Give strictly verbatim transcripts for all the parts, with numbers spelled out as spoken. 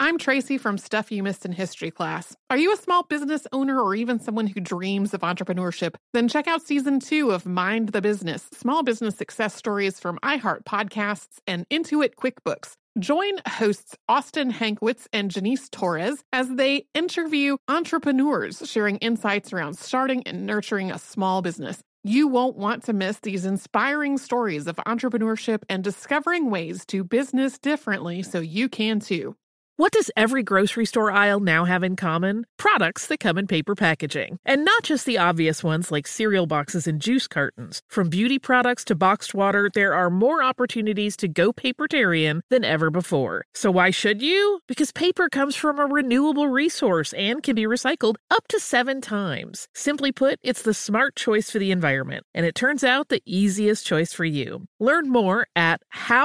I'm Tracy from Stuff You Missed in History class. Are you a small business owner or even someone who dreams of entrepreneurship? Then check out season two of Mind the Business, small business success stories from iHeart Podcasts and Intuit QuickBooks. Join hosts Austin Hankwitz and Janice Torres as they interview entrepreneurs sharing insights around starting and nurturing a small business. You won't want to miss these inspiring stories of entrepreneurship and discovering ways to business differently so you can too. What does every grocery store aisle now have in common? Products that come in paper packaging. And not just the obvious ones like cereal boxes and juice cartons. From beauty products to boxed water, there are more opportunities to go papertarian than ever before. So why should you? Because paper comes from a renewable resource and can be recycled up to seven times. Simply put, it's the smart choice for the environment. And it turns out the easiest choice for you. Learn more at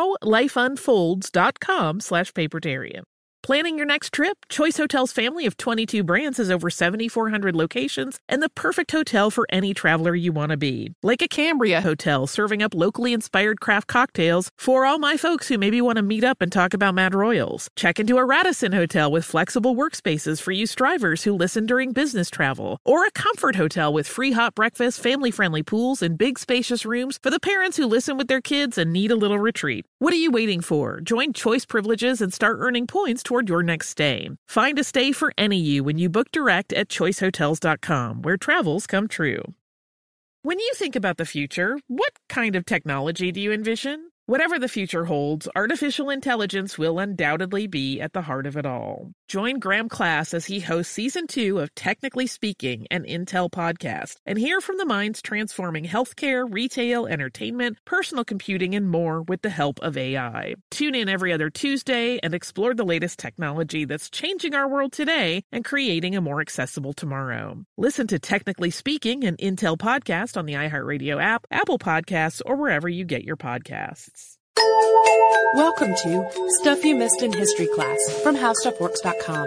howlifeunfolds.com slash papertarian. Planning your next trip? Choice Hotels' family of twenty-two brands has over seventy-four hundred locations and the perfect hotel for any traveler you want to be. Like a Cambria Hotel, serving up locally inspired craft cocktails for all my folks who maybe want to meet up and talk about Mad Royals. Check into a Radisson Hotel with flexible workspaces for you strivers who listen during business travel. Or a Comfort Hotel with free hot breakfast, family-friendly pools, and big spacious rooms for the parents who listen with their kids and need a little retreat. What are you waiting for? Join Choice Privileges and start earning points toward your next stay. Find a stay for any you when you book direct at choice hotels dot com, where travels come true. When you think about the future, what kind of technology do you envision? Whatever the future holds, artificial intelligence will undoubtedly be at the heart of it all. Join Graham Class as he hosts season two of Technically Speaking, an Intel podcast, and hear from the minds transforming healthcare, retail, entertainment, personal computing, and more with the help of A I. Tune in every other Tuesday and explore the latest technology that's changing our world today and creating a more accessible tomorrow. Listen to Technically Speaking, an Intel podcast on the iHeartRadio app, Apple Podcasts, or wherever you get your podcasts. Welcome to Stuff You Missed in History class from how stuff works dot com.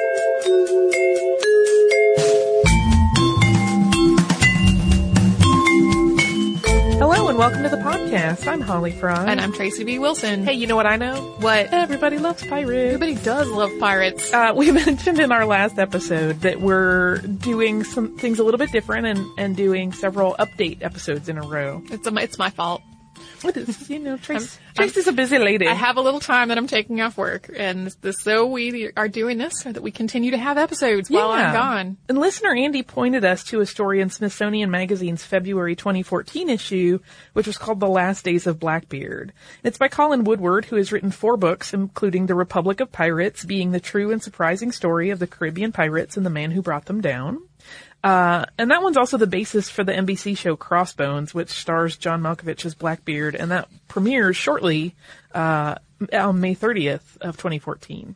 Hello and welcome to the podcast. I'm Holly Fry. And I'm Tracy B. Wilson. Hey, you know what I know? What? Everybody loves pirates. Everybody does love pirates. Uh, we mentioned in our last episode that we're doing some things a little bit different and, and doing several update episodes in a row. It's a, it's my fault. What is, you know, Trace, I'm, Tracy's I'm, a busy lady. I have a little time that I'm taking off work, and this, so we are doing this so that we continue to have episodes yeah. while I'm gone. And listener Andy pointed us to a story in Smithsonian Magazine's February twenty fourteen issue, which was called The Last Days of Blackbeard. It's by Colin Woodward, who has written four books, including The Republic of Pirates, being the true and surprising story of the Caribbean pirates and the man who brought them down. Uh, and that one's also the basis for the N B C show Crossbones, which stars John Malkovich as Blackbeard, and that premieres shortly, uh, on May thirtieth of twenty fourteen.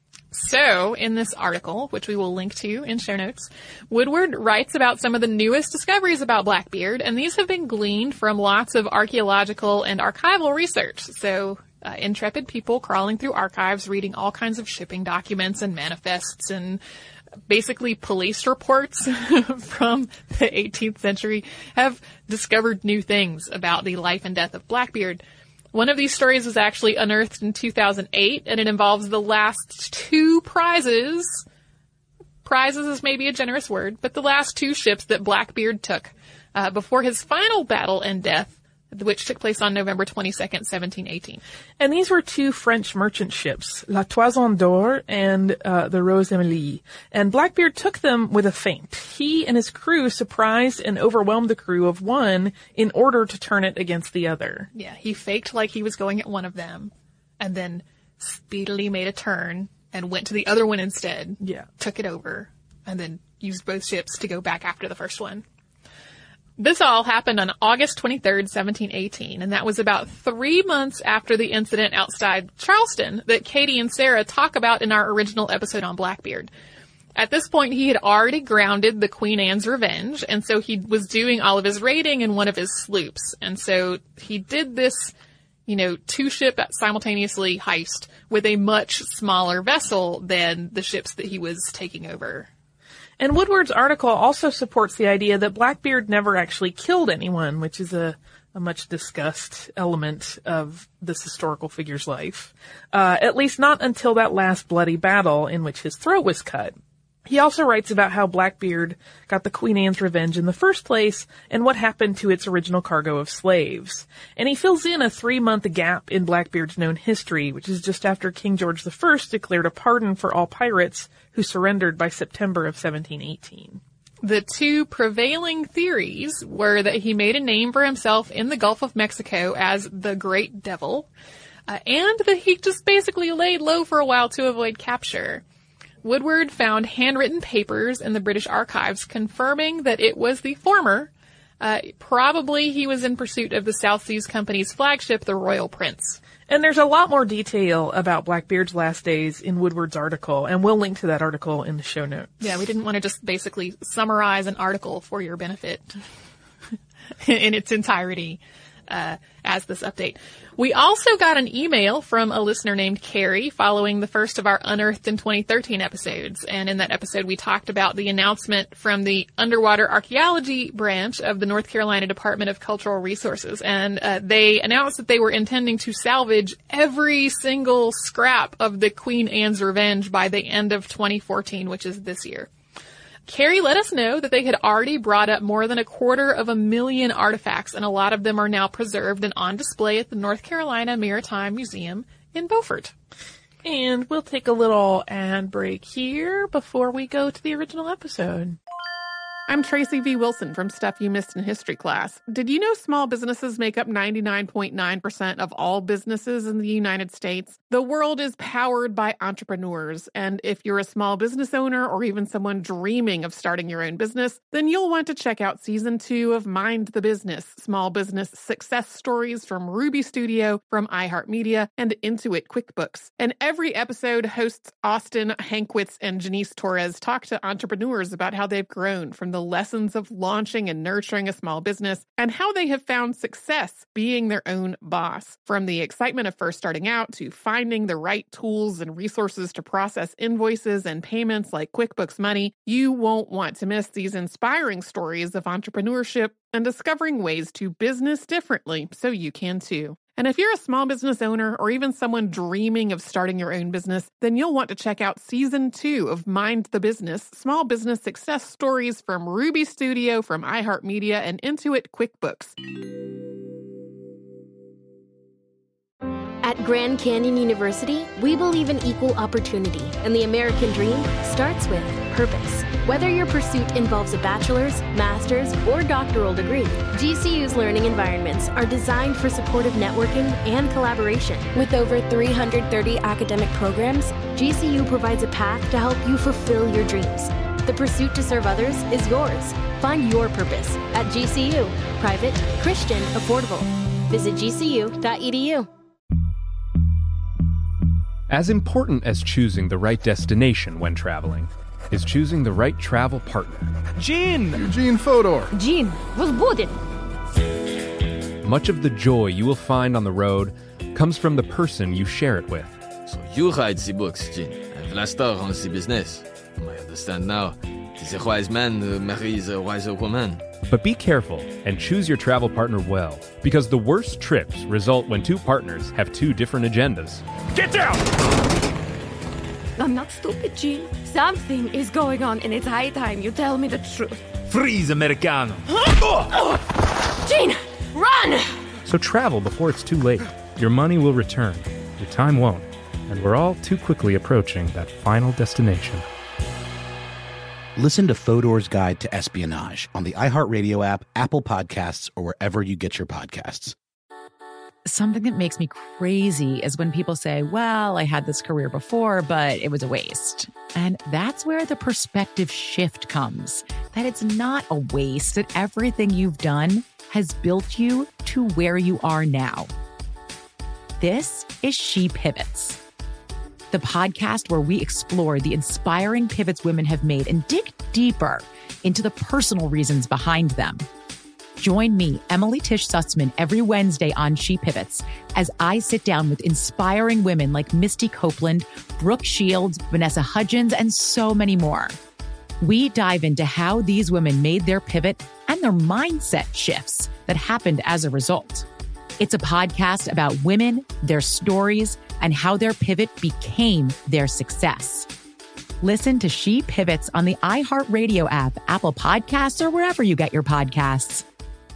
So, in this article, which we will link to in show notes, Woodward writes about some of the newest discoveries about Blackbeard, and these have been gleaned from lots of archaeological and archival research. So, uh, intrepid people crawling through archives, reading all kinds of shipping documents and manifests and basically police reports from the eighteenth century have discovered new things about the life and death of Blackbeard. One of these stories was actually unearthed in two thousand eight, and it involves the last two prizes. Prizes is maybe a generous word, but the last two ships that Blackbeard took uh, before his final battle and death, which took place on November twenty-second, seventeen eighteen. And these were two French merchant ships, La Toison d'Or and uh, the Rose Emilie. And Blackbeard took them with a feint. He and his crew surprised and overwhelmed the crew of one in order to turn it against the other. Yeah, he faked like he was going at one of them, and then speedily made a turn and went to the other one instead. Yeah. Took it over, and then used both ships to go back after the first one. This all happened on August twenty-third, seventeen eighteen, and that was about three months after the incident outside Charleston that Katie and Sarah talk about in our original episode on Blackbeard. At this point, he had already grounded the Queen Anne's Revenge, and so he was doing all of his raiding in one of his sloops. And so he did this, you know, two-ship simultaneously heist with a much smaller vessel than the ships that he was taking over. And Woodward's article also supports the idea that Blackbeard never actually killed anyone, which is a a much discussed element of this historical figure's life, uh, at least not until that last bloody battle in which his throat was cut. He also writes about how Blackbeard got the Queen Anne's Revenge in the first place and what happened to its original cargo of slaves. And he fills in a three-month gap in Blackbeard's known history, which is just after King George the First declared a pardon for all pirates who surrendered by September of seventeen eighteen. The two prevailing theories were that he made a name for himself in the Gulf of Mexico as the Great Devil, uh, and that he just basically laid low for a while to avoid capture. Woodward found handwritten papers in the British archives confirming that it was the former. Uh, probably he was in pursuit of the South Seas Company's flagship, the Royal Prince. And there's a lot more detail about Blackbeard's last days in Woodward's article, and we'll link to that article in the show notes. Yeah, we didn't want to just basically summarize an article for your benefit in its entirety uh, as this update. We also got an email from a listener named Carrie following the first of our Unearthed in twenty thirteen episodes. And in that episode, we talked about the announcement from the Underwater Archaeology branch of the North Carolina Department of Cultural Resources. And uh, they announced that they were intending to salvage every single scrap of the Queen Anne's Revenge by the end of twenty fourteen, which is this year. Carrie let us know that they had already brought up more than a quarter of a million artifacts, and a lot of them are now preserved and on display at the North Carolina Maritime Museum in Beaufort. And we'll take a little ad break here before we go to the original episode. I'm Tracy V. Wilson from Stuff You Missed in History Class. Did you know small businesses make up ninety-nine point nine percent of all businesses in the United States? The world is powered by entrepreneurs, and if you're a small business owner or even someone dreaming of starting your own business, then you'll want to check out Season two of Mind the Business, Small Business Success Stories from Ruby Studio, from iHeartMedia, and Intuit QuickBooks. And every episode, hosts Austin Hankwitz and Janice Torres talk to entrepreneurs about how they've grown from the lessons of launching and nurturing a small business and how they have found success being their own boss. From the excitement of first starting out to finding the right tools and resources to process invoices and payments like QuickBooks Money, you won't want to miss these inspiring stories of entrepreneurship and discovering ways to business differently so you can too. And if you're a small business owner or even someone dreaming of starting your own business, then you'll want to check out Season two of Mind the Business, Small Business Success Stories from Ruby Studio, from iHeartMedia, and Intuit QuickBooks. At Grand Canyon University, we believe in equal opportunity, and the American dream starts with purpose. Whether your pursuit involves a bachelor's, master's, or doctoral degree, G C U's learning environments are designed for supportive networking and collaboration. With over three hundred thirty academic programs, G C U provides a path to help you fulfill your dreams. The pursuit to serve others is yours. Find your purpose at G C U. Private, Christian, affordable. Visit G C U dot E D U. As important as choosing the right destination when traveling is choosing the right travel partner. Gene! Eugene Fodor. Gene, was Budin. Much of the joy you will find on the road comes from the person you share it with. So you write the books, Gene, and Vlastar runs the business. I understand now. It is a wise man who marries a wiser woman. But be careful and choose your travel partner well, because the worst trips result when two partners have two different agendas. Get down! I'm not stupid, Gene. Something is going on, and it's high time you tell me the truth. Freeze, Americano! Gene, run! So travel before it's too late. Your money will return, your time won't, and we're all too quickly approaching that final destination. Listen to Fodor's Guide to Espionage on the iHeartRadio app, Apple Podcasts, or wherever you get your podcasts. Something that makes me crazy is when people say, well, I had this career before, but it was a waste. And that's where the perspective shift comes, that it's not a waste, that everything you've done has built you to where you are now. This is She Pivots, the podcast where we explore the inspiring pivots women have made and dig deeper into the personal reasons behind them. Join me, Emily Tish Sussman, every Wednesday on She Pivots as I sit down with inspiring women like Misty Copeland, Brooke Shields, Vanessa Hudgens, and so many more. We dive into how these women made their pivot and and their mindset shifts that happened as a result. It's a podcast about women, their stories, and how their pivot became their success. Listen to She Pivots on the iHeartRadio app, Apple Podcasts, or wherever you get your podcasts.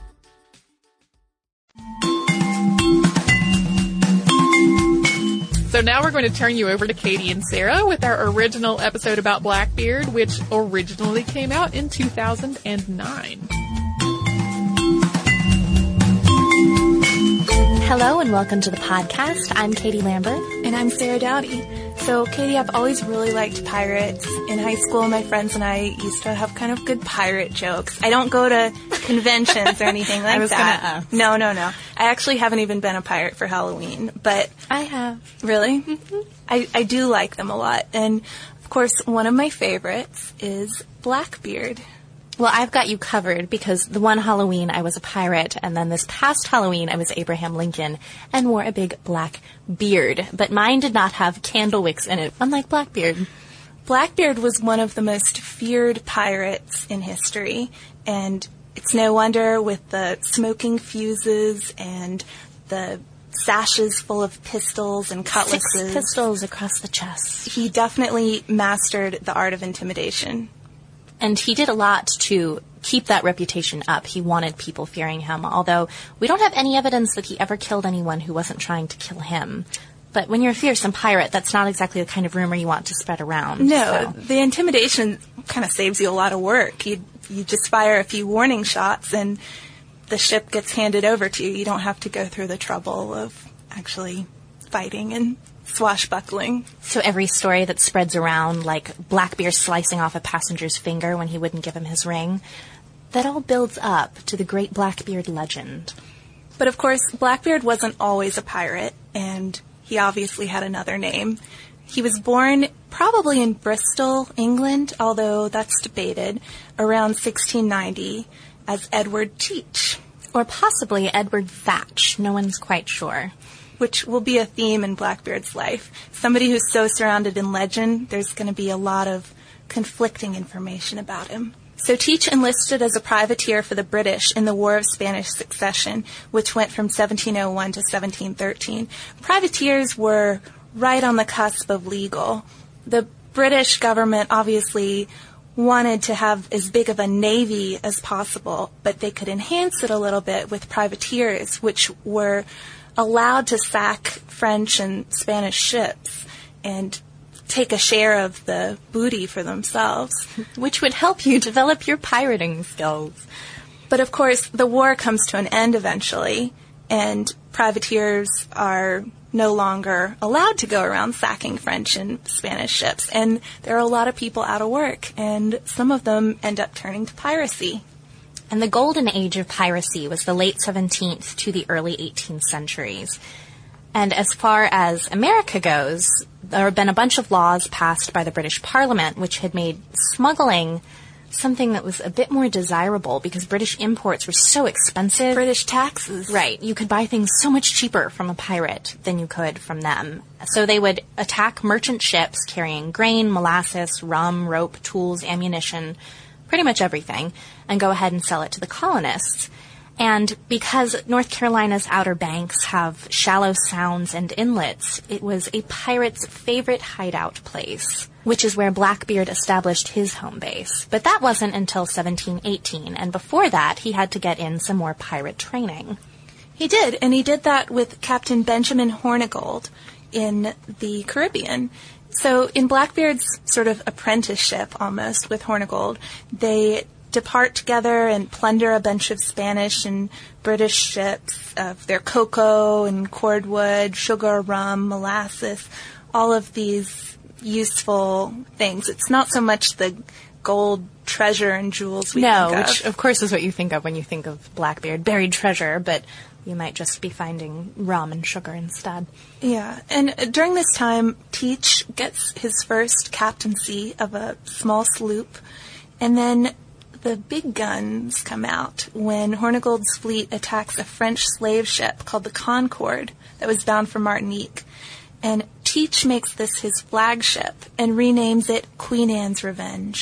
So now we're going to turn you over to Katie and Sarah with our original episode about Blackbeard, which originally came out in two thousand nine. Hello and welcome to the podcast. I'm Katie Lambert. And I'm Sarah Dowdy. So, Katie, I've always really liked pirates. In high school, my friends and I used to have kind of good pirate jokes. I don't go to conventions or anything like I was that. Gonna ask. No, no, no. I actually haven't even been a pirate for Halloween, but I have. Really? Mm-hmm. I, I do like them a lot. And, of course, one of my favorites is Blackbeard. Well, I've got you covered because the one Halloween I was a pirate, and then this past Halloween I was Abraham Lincoln and wore a big black beard. But mine did not have candle wicks in it, unlike Blackbeard. Blackbeard was one of the most feared pirates in history, and it's no wonder with the smoking fuses and the sashes full of pistols and cutlasses. Six pistols across the chest. He definitely mastered the art of intimidation. And he did a lot to keep that reputation up. He wanted people fearing him, although we don't have any evidence that he ever killed anyone who wasn't trying to kill him. But when you're a fearsome pirate, that's not exactly the kind of rumor you want to spread around. No, so. The intimidation kind of saves you a lot of work. You you just fire a few warning shots and the ship gets handed over to you. You don't have to go through the trouble of actually fighting and swashbuckling. So every story that spreads around, like Blackbeard slicing off a passenger's finger when he wouldn't give him his ring, that all builds up to the great Blackbeard legend. But of course, Blackbeard wasn't always a pirate, and he obviously had another name. He was born probably in Bristol, England, although that's debated, around sixteen ninety as Edward Teach. Or possibly Edward Thatch. No one's quite sure. Which will be a theme in Blackbeard's life. Somebody who's so surrounded in legend, there's going to be a lot of conflicting information about him. So Teach enlisted as a privateer for the British in the War of Spanish Succession, which went from seventeen oh one to seventeen thirteen. Privateers were right on the cusp of legal. The British government obviously wanted to have as big of a navy as possible, but they could enhance it a little bit with privateers, which were allowed to sack French and Spanish ships and take a share of the booty for themselves. Which would help you develop your pirating skills. But of course, the war comes to an end eventually, and privateers are no longer allowed to go around sacking French and Spanish ships. And there are a lot of people out of work, and some of them end up turning to piracy. And the golden age of piracy was the late seventeenth to the early eighteenth centuries. And as far as America goes, there have been a bunch of laws passed by the British Parliament which had made smuggling something that was a bit more desirable because British imports were so expensive. British taxes. Right. You could buy things so much cheaper from a pirate than you could from them. So they would attack merchant ships carrying grain, molasses, rum, rope, tools, ammunition, pretty much everything, and go ahead and sell it to the colonists. And because North Carolina's Outer Banks have shallow sounds and inlets, it was a pirate's favorite hideout place, which is where Blackbeard established his home base. But that wasn't until seventeen eighteen, and before that, he had to get in some more pirate training. He did, and he did that with Captain Benjamin Hornigold in the Caribbean. So in Blackbeard's sort of apprenticeship, almost, with Hornigold, they depart together and plunder a bunch of Spanish and British ships of their cocoa and cordwood, sugar, rum, molasses, all of these useful things. It's not so much the gold treasure and jewels we no, think of. which of course is what you think of when you think of Blackbeard, buried treasure, but you might just be finding rum and sugar instead. Yeah, and during this time, Teach gets his first captaincy of a small sloop, and then the big guns come out when Hornigold's fleet attacks a French slave ship called the Concorde that was bound for Martinique. And Teach makes this his flagship and renames it Queen Anne's Revenge.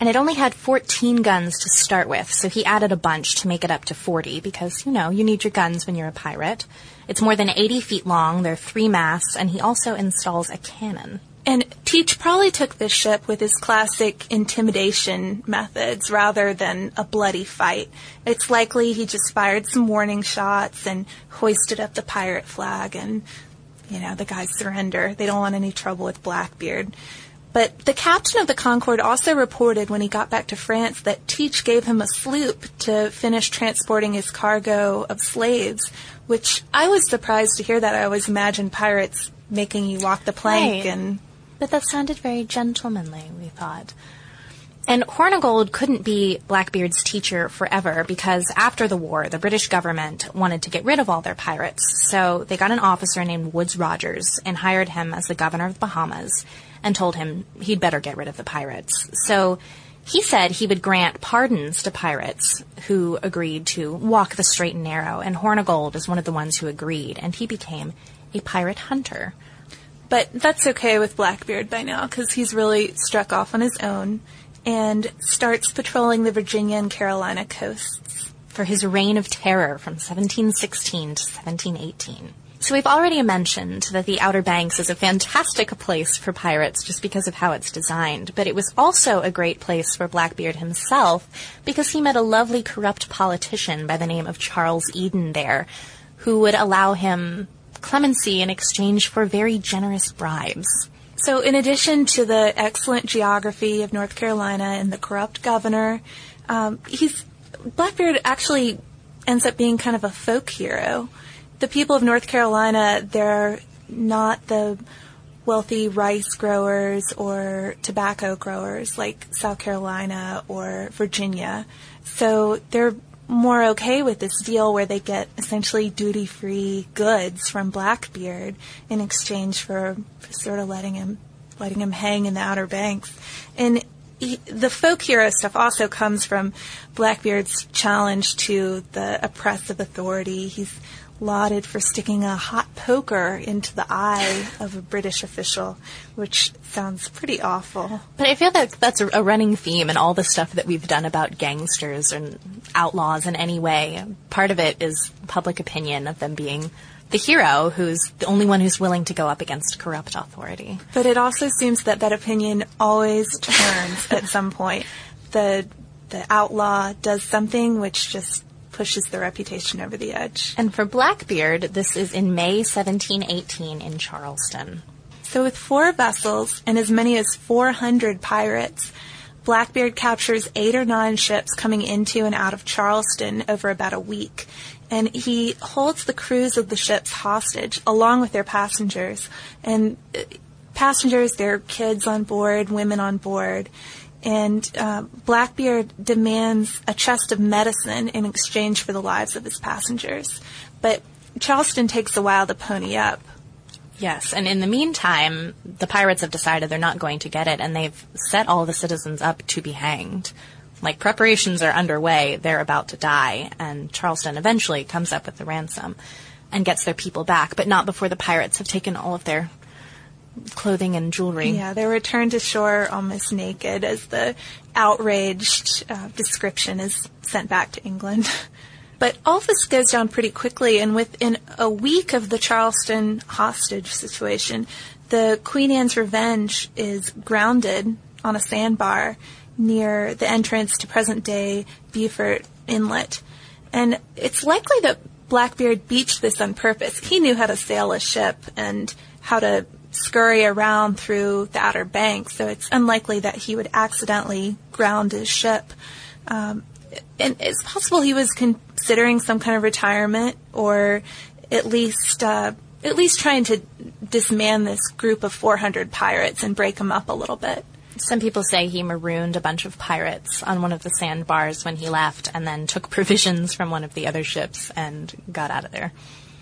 And it only had fourteen guns to start with, so he added a bunch to make it up to forty because, you know, you need your guns when you're a pirate. It's more than eighty feet long, there are three masts, and he also installs a cannon. And Teach probably took this ship with his classic intimidation methods rather than a bloody fight. It's likely he just fired some warning shots and hoisted up the pirate flag and, you know, the guys surrender. They don't want any trouble with Blackbeard. But the captain of the Concorde also reported when he got back to France that Teach gave him a sloop to finish transporting his cargo of slaves, which I was surprised to hear that. I always imagined pirates making you walk the plank. Right. and But that sounded very gentlemanly, we thought. And Hornigold couldn't be Blackbeard's teacher forever because after the war, the British government wanted to get rid of all their pirates. So they got an officer named Woodes Rogers and hired him as the governor of the Bahamas and told him he'd better get rid of the pirates. So he said he would grant pardons to pirates who agreed to walk the straight and narrow, and Hornigold is one of the ones who agreed, and he became a pirate hunter. But that's okay with Blackbeard by now because he's really struck off on his own and starts patrolling the Virginia and Carolina coasts. For his reign of terror from seventeen sixteen to seventeen eighteen. So we've already mentioned that the Outer Banks is a fantastic place for pirates just because of how it's designed, but it was also a great place for Blackbeard himself because he met a lovely corrupt politician by the name of Charles Eden there, who would allow him clemency in exchange for very generous bribes. So in addition to the excellent geography of North Carolina and the corrupt governor, um, he's Blackbeard actually ends up being kind of a folk hero. The people of North Carolina, they're not the wealthy rice growers or tobacco growers like South Carolina or Virginia. So they're more okay with this deal where they get essentially duty-free goods from Blackbeard in exchange for, for sort of letting him letting him hang in the Outer Banks. And he, the folk hero stuff also comes from Blackbeard's challenge to the oppressive authority. He's lauded for sticking a hot poker into the eye of a British official, which sounds pretty awful. But I feel that that's a, a running theme in all the stuff that we've done about gangsters and outlaws in any way. Part of it is public opinion of them being the hero who's the only one who's willing to go up against corrupt authority. But it also seems that that opinion always turns at some point. The the outlaw does something which just pushes the reputation over the edge. And for Blackbeard, this is in May seventeen eighteen in Charleston. So with four vessels and as many as four hundred pirates, Blackbeard captures eight or nine ships coming into and out of Charleston over about a week. And he holds the crews of the ships hostage along with their passengers. And passengers, their kids on board, women on board. And uh, Blackbeard demands a chest of medicine in exchange for the lives of his passengers. But Charleston takes a while to pony up. Yes, and in the meantime, the pirates have decided they're not going to get it, and they've set all the citizens up to be hanged. Like, preparations are underway, they're about to die, and Charleston eventually comes up with the ransom and gets their people back, but not before the pirates have taken all of their clothing and jewelry. Yeah, they return to shore almost naked as the outraged uh, description is sent back to England. But all this goes down pretty quickly, and within a week of the Charleston hostage situation, the Queen Anne's Revenge is grounded on a sandbar near the entrance to present-day Beaufort Inlet. And it's likely that Blackbeard beached this on purpose. He knew how to sail a ship and how to scurry around through the Outer Banks, so it's unlikely that he would accidentally ground his ship. Um, and it's possible he was considering some kind of retirement, or at least uh, at least trying to disman this group of four hundred pirates and break them up a little bit. Some people say he marooned a bunch of pirates on one of the sandbars when he left and then took provisions from one of the other ships and got out of there.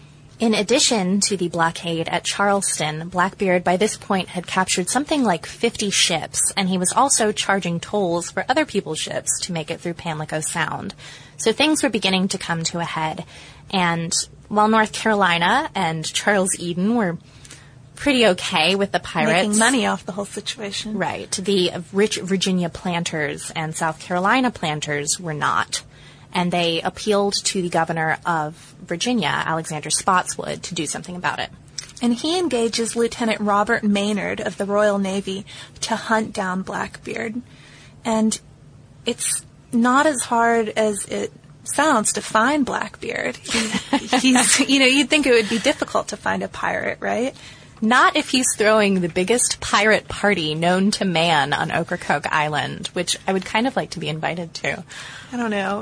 In addition to the blockade at Charleston, Blackbeard by this point had captured something like fifty ships, and he was also charging tolls for other people's ships to make it through Pamlico Sound. So things were beginning to come to a head, and while North Carolina and Charles Eden were pretty okay with the pirates. Making money off the whole situation. Right. The rich Virginia planters and South Carolina planters were not. And they appealed to the governor of Virginia, Alexander Spotswood, to do something about it. And he engages Lieutenant Robert Maynard of the Royal Navy to hunt down Blackbeard. And it's not as hard as it sounds to find Blackbeard. He, he's, you know, you'd think it would be difficult to find a pirate, right? Not if he's throwing the biggest pirate party known to man on Ocracoke Island, which I would kind of like to be invited to. I don't know.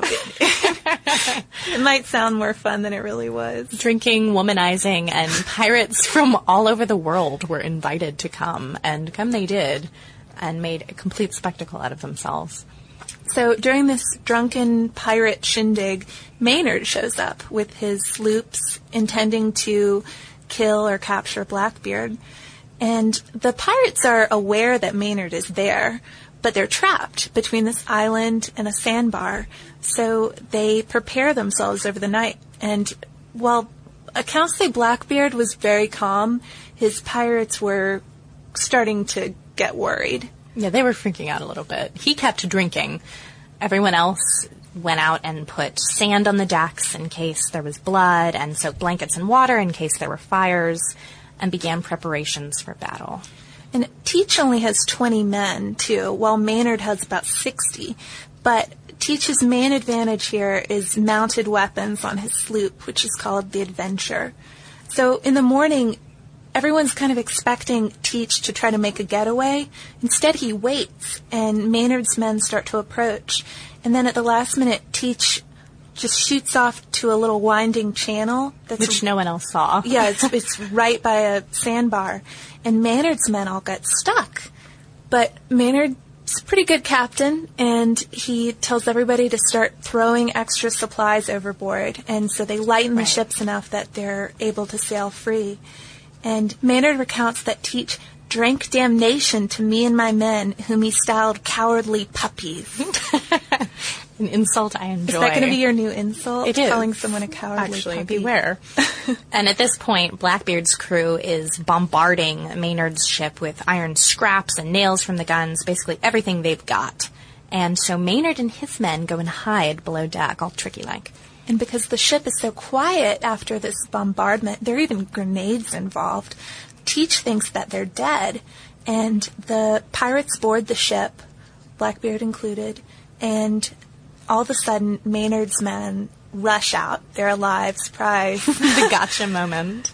It might sound more fun than it really was. Drinking, womanizing, and pirates from all over the world were invited to come, and come they did, and made a complete spectacle out of themselves. So during this drunken pirate shindig, Maynard shows up with his sloops, intending to kill or capture Blackbeard. And the pirates are aware that Maynard is there, but they're trapped between this island and a sandbar. So they prepare themselves over the night. And while accounts say Blackbeard was very calm, his pirates were starting to get worried. Yeah, they were freaking out a little bit. He kept drinking. Everyone else went out and put sand on the decks in case there was blood, and soaked blankets in water in case there were fires, and began preparations for battle. And Teach only has twenty men, too, while Maynard has about sixty. But Teach's main advantage here is mounted weapons on his sloop, which is called the Adventure. So in the morning, everyone's kind of expecting Teach to try to make a getaway. Instead, he waits, and Maynard's men start to approach. And then at the last minute, Teach just shoots off to a little winding channel. That's Which no one else saw. Yeah, it's, it's right by a sandbar. And Maynard's men all get stuck. But Maynard's a pretty good captain, and he tells everybody to start throwing extra supplies overboard. And so they lighten the right. ships enough that they're able to sail free. And Maynard recounts that Teach drank damnation to me and my men, whom he styled cowardly puppies. An insult I enjoy. Is that going to be your new insult? It is. Calling someone a cowardly Actually, puppy? beware. And at this point, Blackbeard's crew is bombarding Maynard's ship with iron scraps and nails from the guns, basically everything they've got. And so Maynard and his men go and hide below deck, all tricky-like. And because the ship is so quiet after this bombardment, there are even grenades involved. Teach thinks that they're dead, and the pirates board the ship, Blackbeard included, and all of a sudden, Maynard's men rush out. They're alive, surprise. The gotcha moment.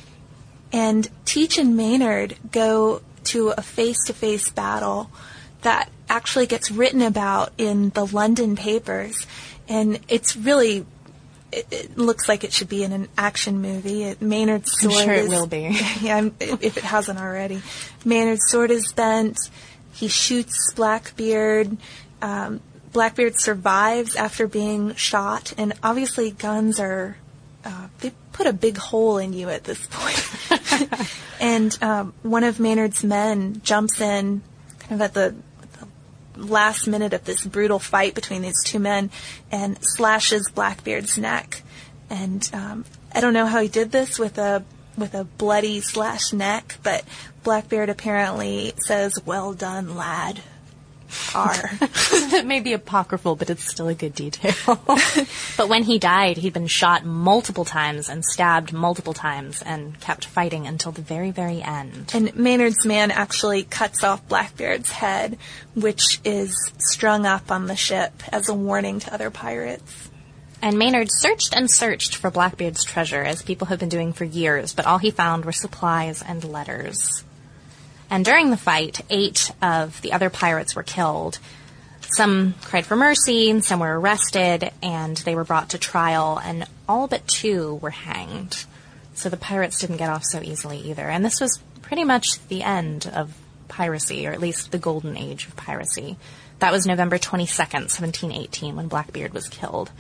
And Teach and Maynard go to a face-to-face battle that actually gets written about in the London papers, and it's really... It, it looks like it should be in an action movie. It, Maynard's sword I'm sure it is, will be. Yeah, if it hasn't already. Maynard's sword is bent. He shoots Blackbeard. Um, Blackbeard survives after being shot. And obviously guns are, uh, they put a big hole in you at this point. And um, one of Maynard's men jumps in kind of at the last minute of this brutal fight between these two men and slashes Blackbeard's neck. And um, I don't know how he did this with a with a bloody slashed neck, but Blackbeard apparently says, "Well done, lad." R. That may be apocryphal, but it's still a good detail. But when he died, he'd been shot multiple times and stabbed multiple times and kept fighting until the very, very end. And Maynard's man actually cuts off Blackbeard's head, which is strung up on the ship as a warning to other pirates. And Maynard searched and searched for Blackbeard's treasure, as people have been doing for years, but all he found were supplies and letters. And during the fight, eight of the other pirates were killed. Some cried for mercy, and some were arrested, and they were brought to trial, and all but two were hanged. So the pirates didn't get off so easily either. And this was pretty much the end of piracy, or at least the golden age of piracy. That was November twenty-second, seventeen eighteen, when Blackbeard was killed.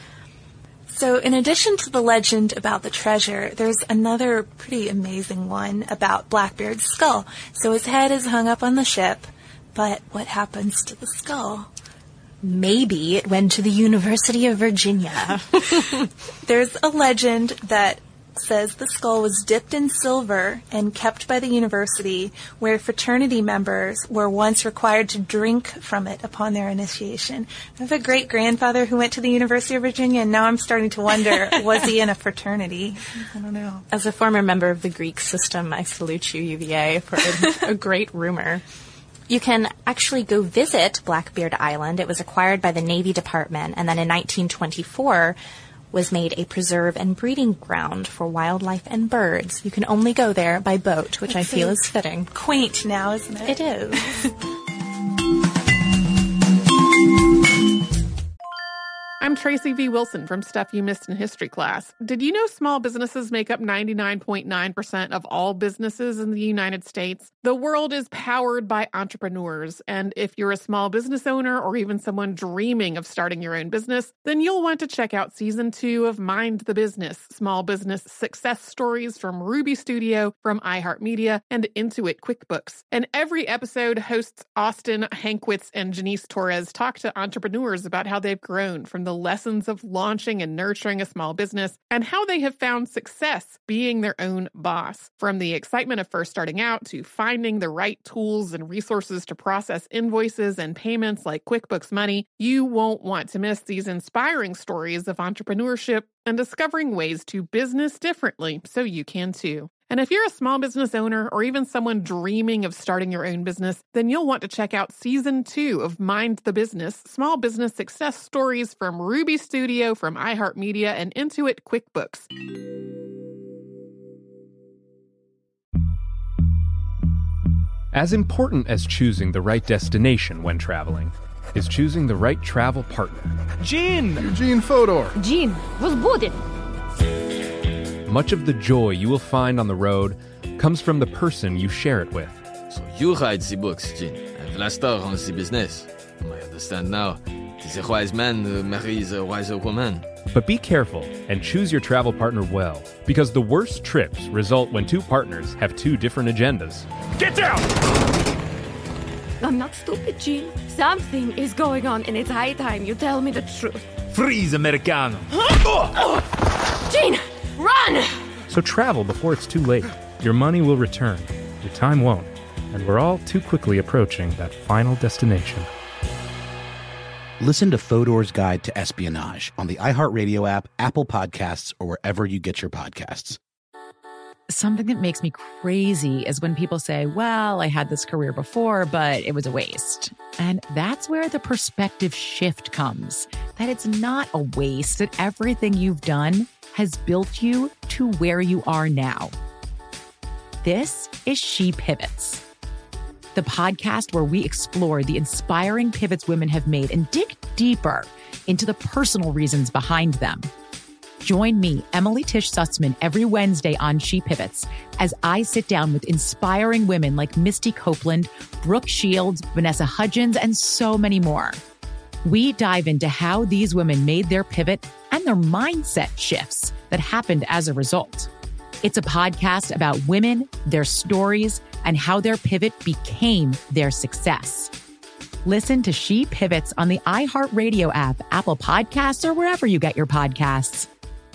So in addition to the legend about the treasure, there's another pretty amazing one about Blackbeard's skull. So his head is hung up on the ship, but what happens to the skull? Maybe it went to the University of Virginia. There's a legend that says the skull was dipped in silver and kept by the university, where fraternity members were once required to drink from it upon their initiation. I have a great-grandfather who went to the University of Virginia, and now I'm starting to wonder, was he in a fraternity? I don't know. As a former member of the Greek system, I salute you, U V A, for a, a great rumor. You can actually go visit Blackbeard Island. It was acquired by the Navy Department, and then in nineteen twenty-four was made a preserve and breeding ground for wildlife and birds. You can only go there by boat, which That's I feel so is fitting. Quaint now, isn't it? It is. I'm Tracy V. Wilson from Stuff You Missed in History Class. Did you know small businesses make up ninety-nine point nine percent of all businesses in the United States? The world is powered by entrepreneurs, and if you're a small business owner or even someone dreaming of starting your own business, then you'll want to check out Season two of Mind the Business, Small Business Success Stories from Ruby Studio, from iHeartMedia, and Intuit QuickBooks. And every episode, hosts Austin Hankwitz and Janice Torres talk to entrepreneurs about how they've grown from the lessons of launching and nurturing a small business and how they have found success being their own boss. From the excitement of first starting out to finding the right tools and resources to process invoices and payments like QuickBooks Money, you won't want to miss these inspiring stories of entrepreneurship and discovering ways to business differently so you can too. And if you're a small business owner or even someone dreaming of starting your own business, then you'll want to check out Season two of Mind the Business, Small Business Success Stories from Ruby Studio, from iHeartMedia, and Intuit QuickBooks. As important as choosing the right destination when traveling is choosing the right travel partner. Gene! Eugene Fodor. Gene, was будет? Much of the joy you will find on the road comes from the person you share it with. So you write the books, Gene, and Vlastar runs the business. I understand now. Tis a wise man uh, marries a wiser woman. But be careful and choose your travel partner well, because the worst trips result when two partners have two different agendas. Get down! I'm not stupid, Gene. Something is going on, and it's high time you tell me the truth. Freeze, Americano! Gene! Run! So travel before it's too late. Your money will return, your time won't, and we're all too quickly approaching that final destination. Listen to Fodor's Guide to Espionage on the iHeartRadio app, Apple Podcasts, or wherever you get your podcasts. Something that makes me crazy is when people say, well, I had this career before, but it was a waste. And that's where the perspective shift comes, that it's not a waste, that everything you've done has built you to where you are now. This is She Pivots, the podcast where we explore the inspiring pivots women have made and dig deeper into the personal reasons behind them. Join me, Emily Tish Sussman, every Wednesday on She Pivots as I sit down with inspiring women like Misty Copeland, Brooke Shields, Vanessa Hudgens, and so many more. We dive into how these women made their pivot and their mindset shifts that happened as a result. It's a podcast about women, their stories, and how their pivot became their success. Listen to She Pivots on the iHeartRadio app, Apple Podcasts, or wherever you get your podcasts.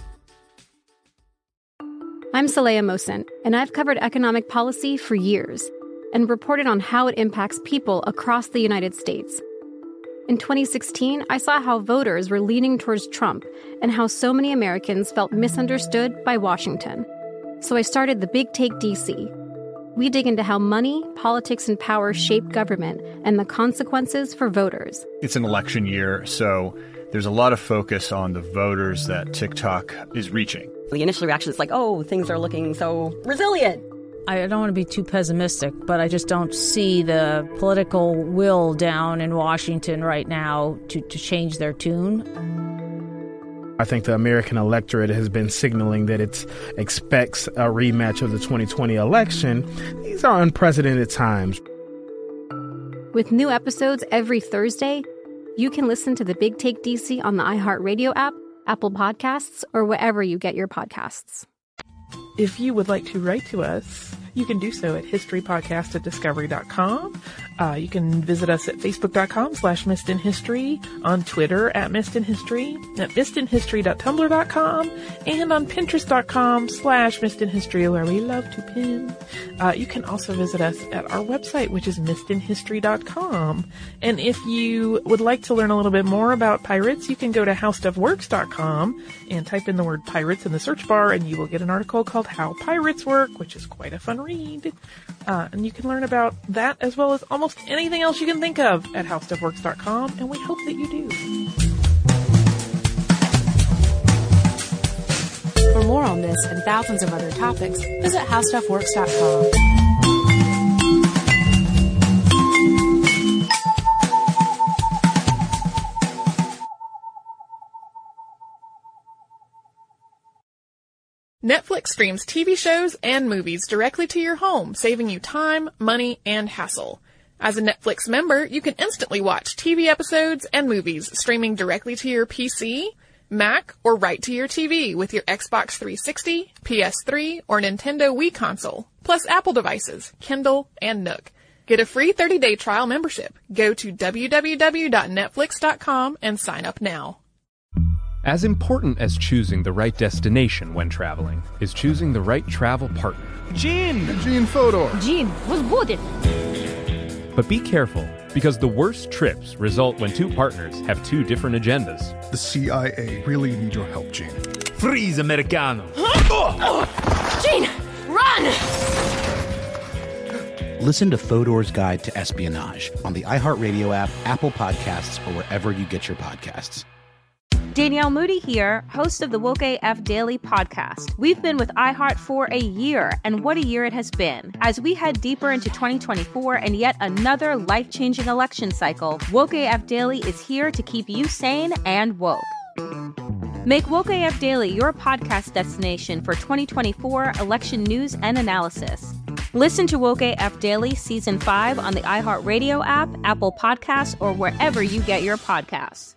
I'm Saleha Mohsen, and I've covered economic policy for years and reported on how it impacts people across the United States. In twenty sixteen, I saw how voters were leaning towards Trump and how so many Americans felt misunderstood by Washington. So I started the Big Take D C. We dig into how money, politics, and power shape government and the consequences for voters. It's an election year, so there's a lot of focus on the voters that TikTok is reaching. The initial reaction is like, oh, things are looking so resilient. I don't want to be too pessimistic, but I just don't see the political will down in Washington right now to, to change their tune. I think the American electorate has been signaling that it expects a rematch of the twenty twenty election. These are unprecedented times. With new episodes every Thursday, you can listen to the Big Take D C on the iHeartRadio app, Apple Podcasts, or wherever you get your podcasts. If you would like to write to us, you can do so at historypodcast at discovery dot com. Uh, you can visit us at facebook.com slash Missed in History, on Twitter at Missed in History, at missed in history dot tumblr dot com, and on pinterest.com slash Missed in History, where we love to pin. Uh, you can also visit us at our website, which is missed in history dot com. And if you would like to learn a little bit more about pirates, you can go to how stuff works dot com and type in the word pirates in the search bar, and you will get an article called How Pirates Work, which is quite a fun read. Uh, and you can learn about that as well as almost anything else you can think of at how stuff works dot com, and we hope that you do. For more on this and thousands of other topics, visit how stuff works dot com. Netflix streams T V shows and movies directly to your home, saving you time, money, and hassle. As a Netflix member, you can instantly watch T V episodes and movies streaming directly to your P C, Mac, or right to your T V with your Xbox three sixty, P S three, or Nintendo Wii console, plus Apple devices, Kindle, and Nook. Get a free thirty-day trial membership. Go to w w w dot netflix dot com and sign up now. As important as choosing the right destination when traveling is choosing the right travel partner. Gene! Gene Fodor! Gene, was good. But be careful, because the worst trips result when two partners have two different agendas. The C I A really need your help, Gene. Freeze, Americano! Gene, run! Listen to Fodor's Guide to Espionage on the iHeartRadio app, Apple Podcasts, or wherever you get your podcasts. Danielle Moody here, host of the Woke A F Daily podcast. We've been with iHeart for a year, and what a year it has been. As we head deeper into twenty twenty-four and yet another life-changing election cycle, Woke A F Daily is here to keep you sane and woke. Make Woke A F Daily your podcast destination for twenty twenty-four election news and analysis. Listen to Woke A F Daily Season five on the iHeartRadio app, Apple Podcasts, or wherever you get your podcasts.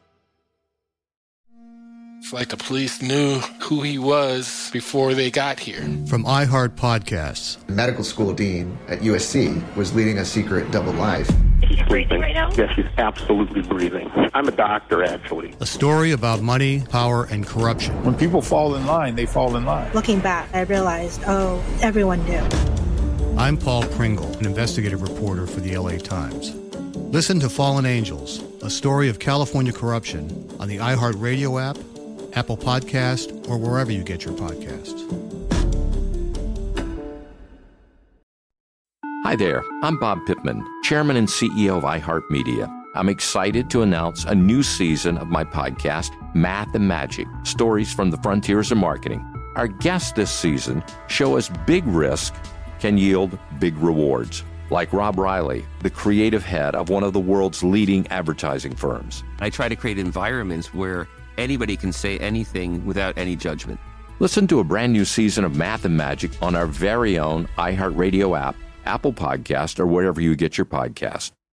It's like the police knew who he was before they got here. From iHeart Podcasts. The medical school dean at U S C was leading a secret double life. He's breathing right now? Yes, he's absolutely breathing. I'm a doctor, actually. A story about money, power, and corruption. When people fall in line, they fall in line. Looking back, I realized, oh, everyone knew. I'm Paul Pringle, an investigative reporter for the L A Times. Listen to Fallen Angels, a story of California corruption on the iHeartRadio app, Apple Podcast, or wherever you get your podcasts. Hi there, I'm Bob Pittman, Chairman and C E O of iHeartMedia. I'm excited to announce a new season of my podcast, Math and Magic, Stories from the Frontiers of Marketing. Our guests this season show us big risk can yield big rewards, like Rob Riley, the creative head of one of the world's leading advertising firms. I try to create environments where anybody can say anything without any judgment. Listen to a brand new season of Math and Magic on our very own iHeartRadio app, Apple Podcast, or wherever you get your podcast.